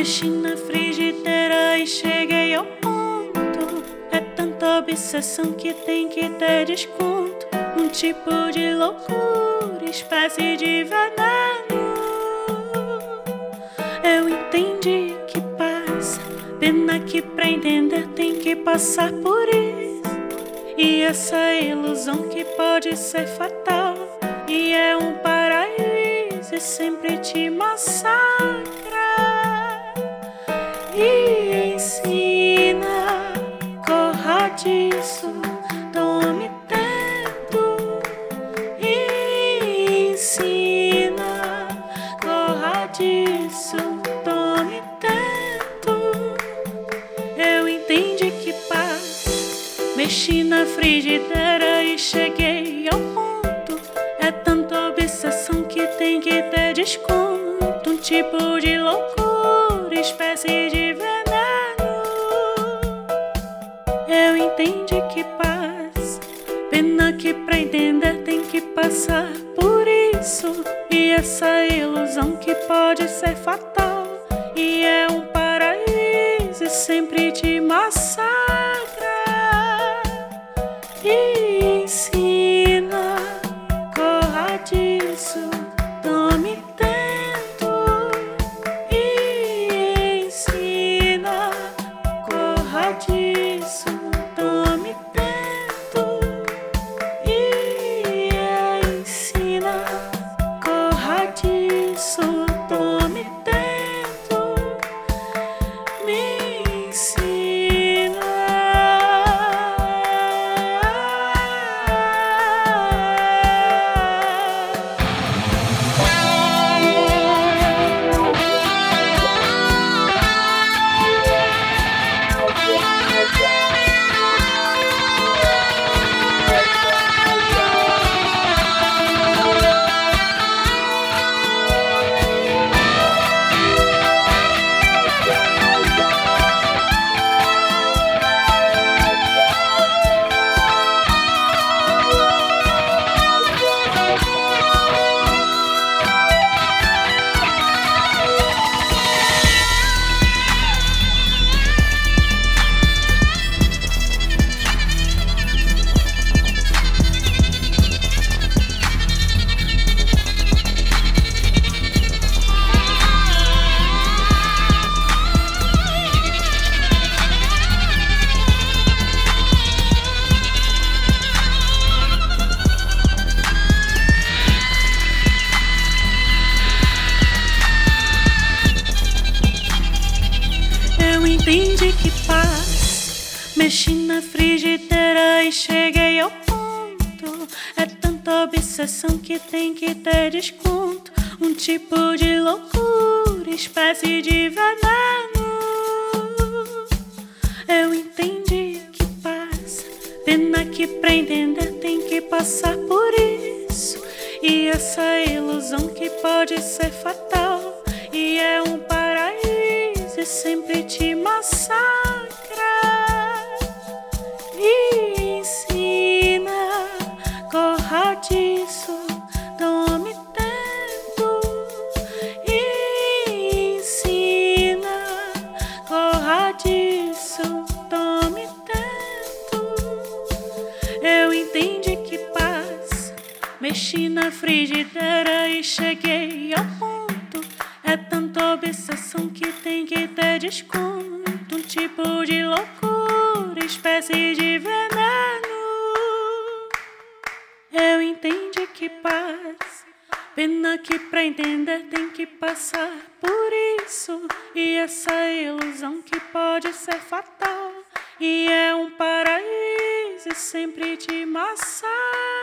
Mexi na frigideira e cheguei ao ponto. É tanta obsessão que tem que ter desconto. Um tipo de loucura, espécie de veneno. Eu entendi que passa, pena que pra entender tem que passar por isso. E essa ilusão que pode ser fatal, e é um paraíso e sempre te massacra. E ensina, corra disso, tome tempo. E ensina, corra disso, tome tempo. Eu entendi que paz, mexi na frigideira e cheguei ao ponto. É tanta obsessão que tem que ter desconto. Um tipo de loucura, espécie de veneno. Eu entendi que paz, pena que pra entender tem que passar por isso. E essa ilusão que pode ser fatal, e é um paraíso e sempre te massacra. E ensina, corra disso, tome tempo. E ensina, corra disso, tome tempo. E ensina, corra disso, tome tempo. Me ensina. Entendi que paz, mexi na frigideira e cheguei ao ponto. É tanta obsessão que tem que ter desconto. Um tipo de loucura, espécie de veneno. Eu entendi que paz, pena que pra entender tem que passar por isso. E essa ilusão que pode ser fatal, e é um paraíso e sempre te massacra. E ensina, corra disso, tome tempo. E ensina, corra disso, tome tempo. Eu entendi que paz, mexi na frigideira e cheguei ao ponto. É tanta obsessão que tem que ter desconto. Um tipo de loucura, espécie de veneno. Eu entendi que paz, pena que pra entender tem que passar por isso. E essa ilusão que pode ser fatal, e é um paraíso e sempre te massacra.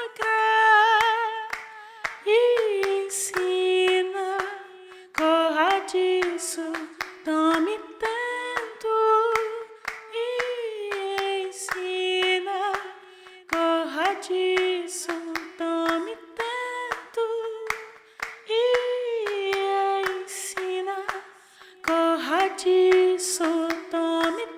E ensina, corra disso, tome tempo. E ensina, corra disso, tome tempo. E ensina, corra disso, tome tempo.